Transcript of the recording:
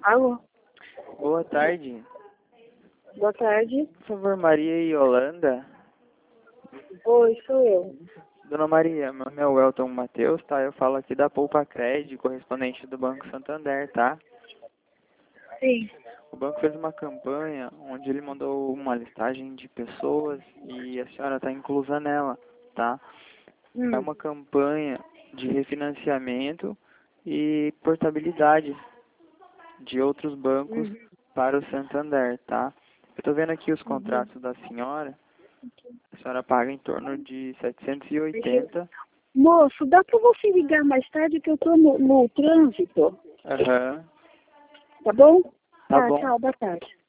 Alô? Boa tarde. Boa tarde. Por favor, Maria e Yolanda. Oi, sou eu. Dona Maria, meu nome é Welton Matheus, tá? Eu falo aqui da Poupa Cred, correspondente do Banco Santander, tá? Sim. O banco fez uma campanha onde ele mandou uma listagem de pessoas e a senhora está inclusa nela, tá? É uma campanha de refinanciamento e portabilidade de outros bancos para o Santander, tá? Eu estou vendo aqui os contratos da senhora. A senhora paga em torno de 780. Moço, dá pra você ligar mais tarde que eu tô no trânsito? Aham. Tá bom? Tá bom. Tchau, boa tarde.